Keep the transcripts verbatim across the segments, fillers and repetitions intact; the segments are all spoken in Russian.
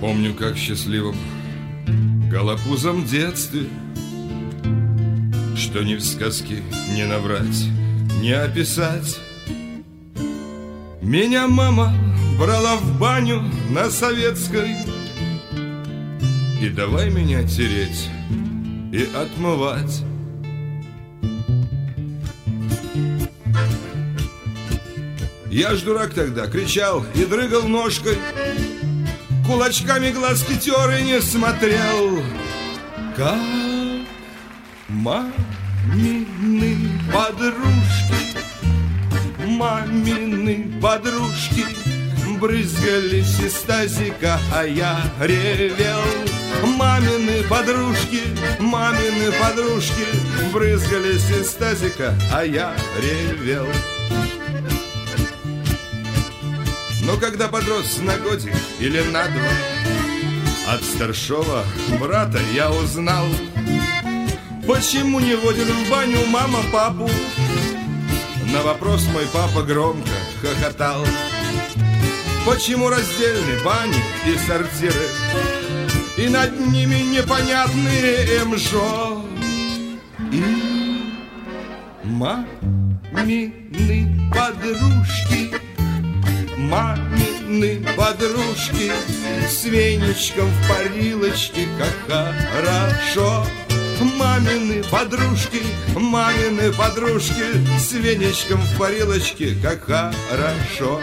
Помню, как счастливым голопузом в детстве, что ни в сказке не наврать, не описать. Меня мама брала в баню на Советской, и давай меня тереть и отмывать. Я ж дурак тогда, кричал и дрыгал ножкой, кулачками глазки тер и не смотрел, как мамины подружки, мамины подружки брызгались из тазика, а я ревел. Мамины подружки, мамины подружки брызгались из тазика, а я ревел. Но когда подрос на годик или на два, от старшего брата я узнал, почему не водит в баню мама папу. На вопрос мой папа громко хохотал. Почему раздельны бани и сортиры, и над ними непонятные МЖО? И мамины подружки, мамины подружки с веничком в парилочке, как хорошо. Мамины подружки, мамины подружки с веничком в парилочке, как хорошо.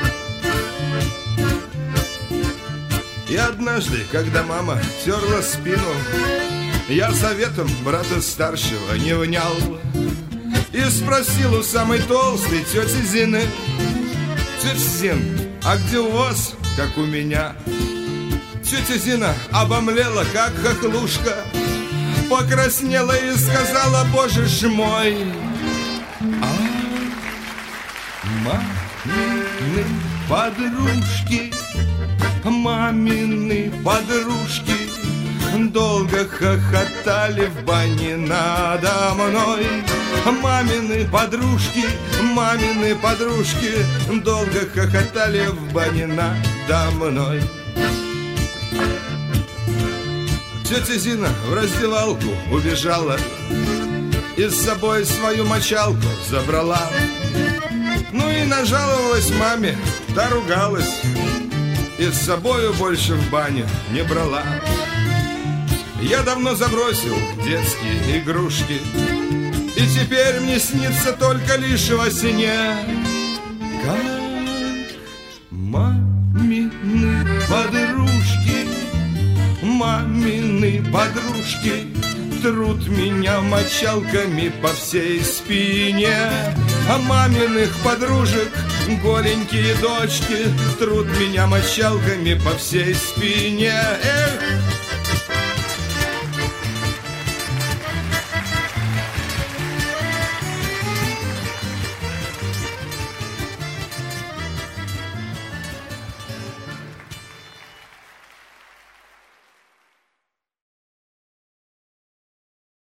И однажды, когда мама терла спину, я советом брата старшего не внял и спросил у самой толстой тети Зины: тетя Зин, а где у вас, как у меня? Тетя Зина обомлела, как хохлушка, покраснела и сказала: боже ж мой, а мамины подружки, мамины подружки долго хохотали в бане надо мной. Мамины подружки, мамины подружки долго хохотали в бане надо мной. Тетя Зина в раздевалку убежала и с собой свою мочалку забрала. Ну и нажаловалась маме, та ругалась и с собою больше в баню не брала. Я давно забросил детские игрушки, и теперь мне снится только лишь во сне, как мамины подружки, мамины подружки трут меня мочалками по всей спине. А маминых подружек голенькие дочки трут меня мочалками по всей спине. Эх,